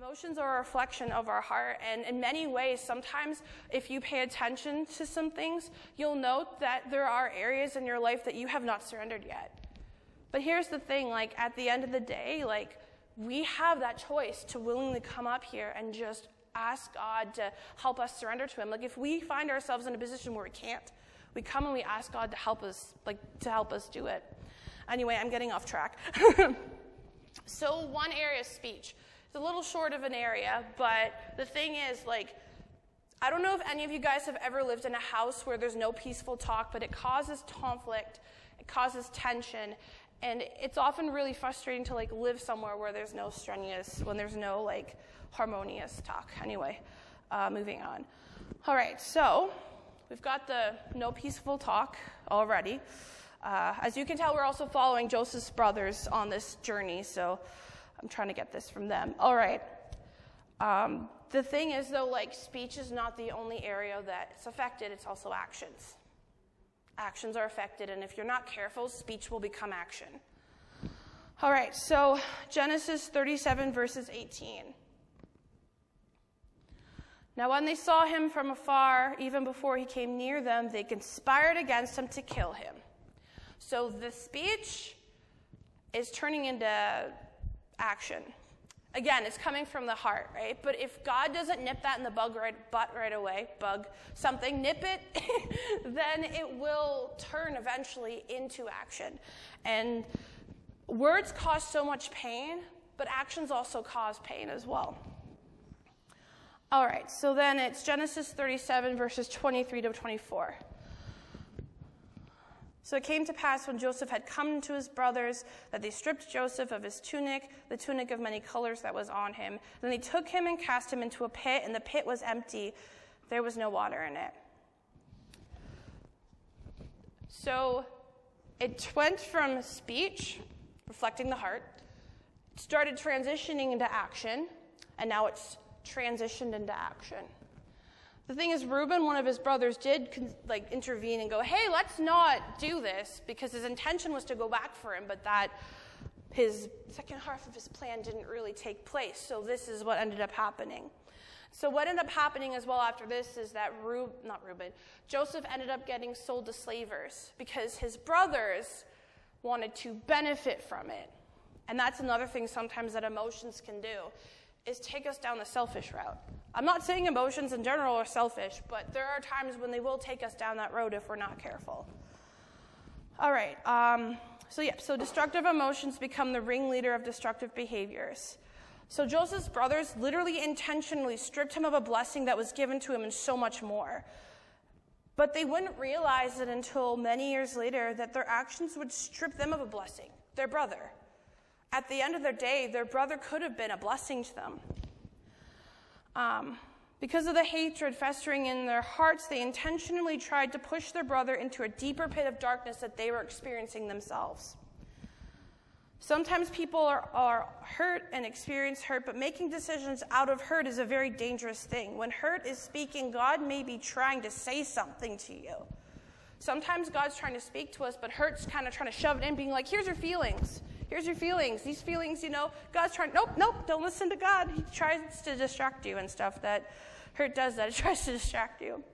Emotions are a reflection of our heart, and in many ways, sometimes if you pay attention to some things, you'll note that there are areas in your life that you have not surrendered yet. But here's the thing, like at the end of the day, like we have that choice to willingly come up here and just ask God to help us surrender to him. Like if we find ourselves in a position where we can't, we come and we ask God to help us, do it. Anyway, I'm getting off track. So one area is speech. It's a little short of an area, but the thing is, like, I don't know if any of you guys have ever lived in a house where there's no peaceful talk, but it causes conflict, it causes tension, and it's often really frustrating to, like, live somewhere where there's no when there's no, like, harmonious talk. Anyway, moving on. All right, so we've got the no peaceful talk already. As you can tell, we're also following Joseph's brothers on this journey, so I'm trying to get this from them. All right. The thing is, though, like, speech is not the only area that's affected. It's also actions. Actions are affected, and if you're not careful, speech will become action. All right, so Genesis 37, verses 18. Now, when they saw him from afar, even before he came near them, they conspired against him to kill him. So the speech is turning into action. Again, it's coming from the heart, right? But if God doesn't nip that in the butt right away, nip it, then it will turn eventually into action. And words cause so much pain, but actions also cause pain as well. All right, so then it's Genesis 37, verses 23 to 24. So it came to pass when Joseph had come to his brothers that they stripped Joseph of his tunic, the tunic of many colors that was on him. Then they took him and cast him into a pit, and the pit was empty. There was no water in it. So it went from speech, reflecting the heart, started transitioning into action, and now it's transitioned into action. The thing is, Reuben, one of his brothers, did intervene and go, hey, let's not do this, because his intention was to go back for him, but that his second half of his plan didn't really take place. So this is what ended up happening. So what ended up happening as well after this is that Joseph ended up getting sold to slavers because his brothers wanted to benefit from it. And that's another thing sometimes that emotions can do, is take us down the selfish route. I'm not saying emotions in general are selfish, but there are times when they will take us down that road if we're not careful. All right, so destructive emotions become the ringleader of destructive behaviors. So Joseph's brothers literally intentionally stripped him of a blessing that was given to him and so much more. But they wouldn't realize it until many years later that their actions would strip them of a blessing, their brother. At the end of their day, their brother could have been a blessing to them. Because of the hatred festering in their hearts, they intentionally tried to push their brother into a deeper pit of darkness that they were experiencing themselves. Sometimes people are hurt and experience hurt, but making decisions out of hurt is a very dangerous thing. When hurt is speaking, God may be trying to say something to you. Sometimes God's trying to speak to us, but hurt's kind of trying to shove it in, being like, here's your feelings. Here's your feelings. These feelings, God's trying, nope, don't listen to God. He tries to distract you and stuff. That hurt does that. It tries to distract you.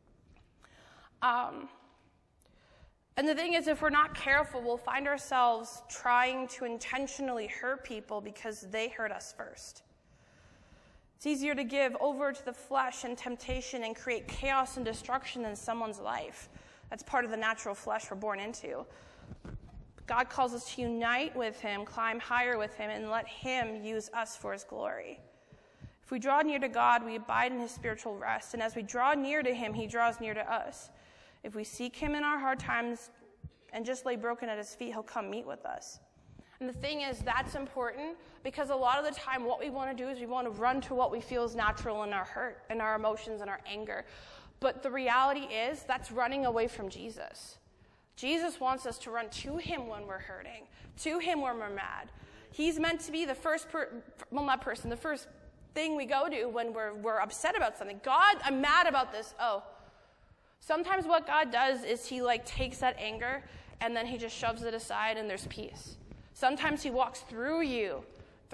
And the thing is, if we're not careful, we'll find ourselves trying to intentionally hurt people because they hurt us first. It's easier to give over to the flesh and temptation and create chaos and destruction in someone's life. That's part of the natural flesh we're born into. God calls us to unite with him, climb higher with him, and let him use us for his glory. If we draw near to God, we abide in his spiritual rest, and as we draw near to him, he draws near to us. If we seek him in our hard times and just lay broken at his feet, he'll come meet with us. And the thing is, that's important because a lot of the time what we want to do is we want to run to what we feel is natural in our hurt, in our emotions, and our anger. But the reality is that's running away from Jesus. Jesus wants us to run to him when we're hurting, to him when we're mad. He's meant to be the first the first thing we go to when we're upset about something. God, I'm mad about this. Oh. Sometimes what God does is he takes that anger and then he just shoves it aside and there's peace. Sometimes he walks through you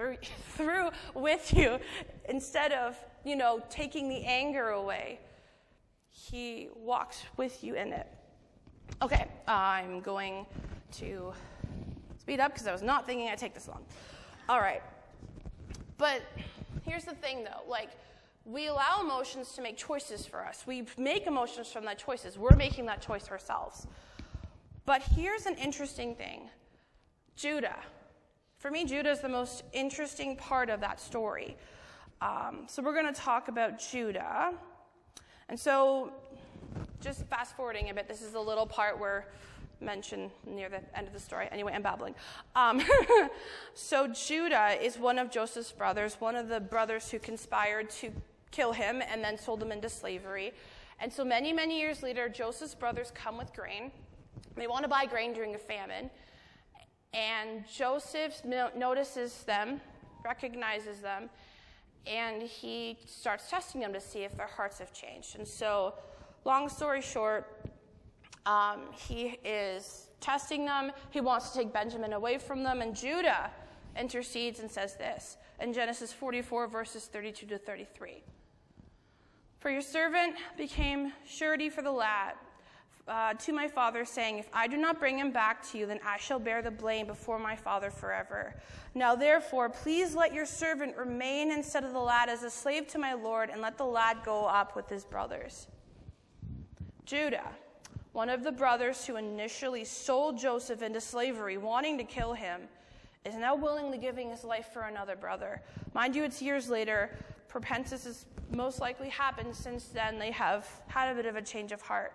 through with you, instead of, taking the anger away, he walks with you in it. Okay, I'm going to speed up because I was not thinking I'd take this long. All right. But here's the thing, though. We allow emotions to make choices for us. We make emotions from that choices. We're making that choice ourselves. But here's an interesting thing. Judah. For me, Judah is the most interesting part of that story. So we're going to talk about Judah. And so, just fast forwarding a bit, this is the little part where mentioned near the end of the story. Anyway, I'm babbling. So Judah is one of Joseph's brothers, one of the brothers who conspired to kill him and then sold him into slavery. And so many, many years later, Joseph's brothers come with grain. They want to buy grain during a famine. And Joseph notices them, recognizes them, and he starts testing them to see if their hearts have changed. And so, long story short, he is testing them. He wants to take Benjamin away from them. And Judah intercedes and says this in Genesis 44, verses 32 to 33. For your servant became surety for the lad to my father, saying, if I do not bring him back to you, then I shall bear the blame before my father forever. Now therefore, please let your servant remain instead of the lad as a slave to my lord, and let the lad go up with his brothers. Judah, one of the brothers who initially sold Joseph into slavery, wanting to kill him, is now willingly giving his life for another brother. Mind you, it's years later. Repentance has most likely happened since then. They have had a bit of a change of heart.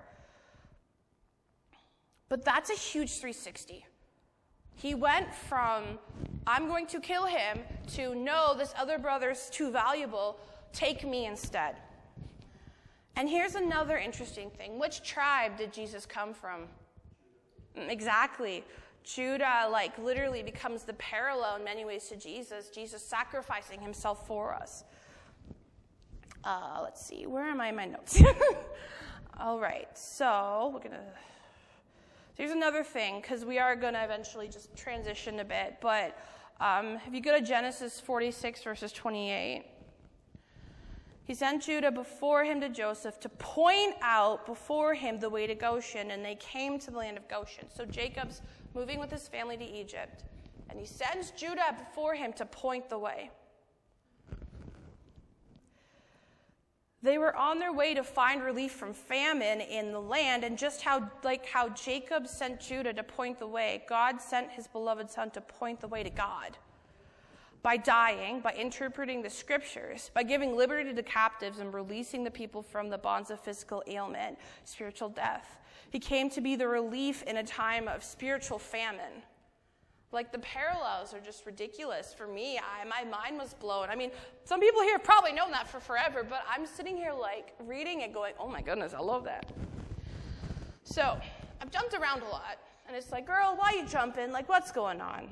But that's a huge 360. He went from, I'm going to kill him, to, no, this other brother's too valuable, take me instead. And here's another interesting thing. Which tribe did Jesus come from? Exactly. Judah, literally becomes the parallel in many ways to Jesus. Jesus sacrificing himself for us. Let's see. Where am I in my notes? All right. So here's another thing, because we are going to eventually just transition a bit. But if you go to Genesis 46, verses 28, he sent Judah before him to Joseph to point out before him the way to Goshen, and they came to the land of Goshen. So Jacob's moving with his family to Egypt, and he sends Judah before him to point the way. They were on their way to find relief from famine in the land, and just how Jacob sent Judah to point the way, God sent his beloved son to point the way to God. By dying, by interpreting the scriptures, by giving liberty to captives and releasing the people from the bonds of physical ailment, spiritual death. He came to be the relief in a time of spiritual famine. The parallels are just ridiculous for me. My mind was blown. Some people here have probably known that for forever, but I'm sitting here reading it going, oh my goodness, I love that. So I've jumped around a lot, and it's girl, why are you jumping? What's going on?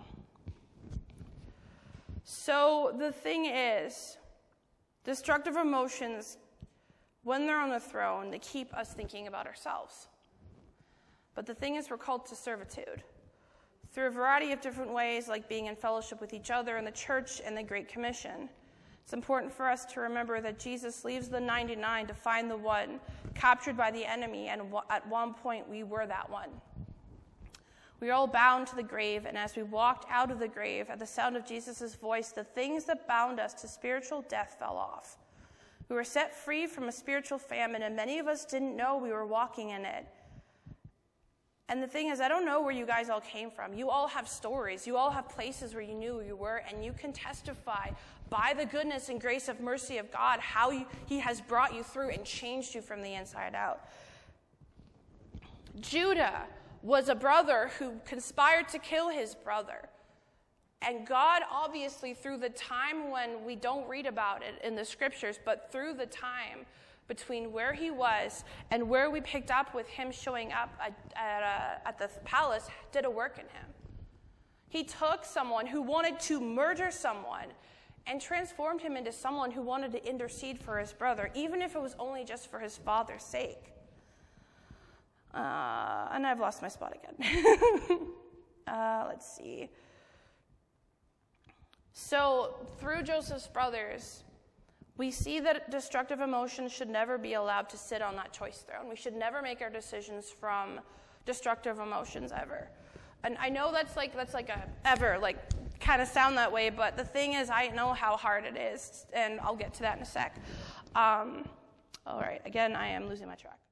So the thing is, destructive emotions, when they're on the throne, they keep us thinking about ourselves. But the thing is, we're called to servitude through a variety of different ways, like being in fellowship with each other in the church and the Great Commission. It's important for us to remember that Jesus leaves the 99 to find the one captured by the enemy, and at one point we were that one. We are all bound to the grave, and as we walked out of the grave, at the sound of Jesus' voice, the things that bound us to spiritual death fell off. We were set free from a spiritual famine, and many of us didn't know we were walking in it. And the thing is, I don't know where you guys all came from. You all have stories. You all have places where you knew you were, and you can testify by the goodness and grace of mercy of God how he has brought you through and changed you from the inside out. Judah was a brother who conspired to kill his brother. And God, obviously, through the time when we don't read about it in the scriptures, but through the time between where he was and where we picked up with him showing up at the palace, did a work in him. He took someone who wanted to murder someone and transformed him into someone who wanted to intercede for his brother, even if it was only just for his father's sake. And I've lost my spot again. Let's see. So through Joseph's brothers, we see that destructive emotions should never be allowed to sit on that choice throne. We should never make our decisions from destructive emotions ever. And I know that's like kind of sound that way, but the thing is, I know how hard it is, and I'll get to that in a sec. All right, again, I am losing my track.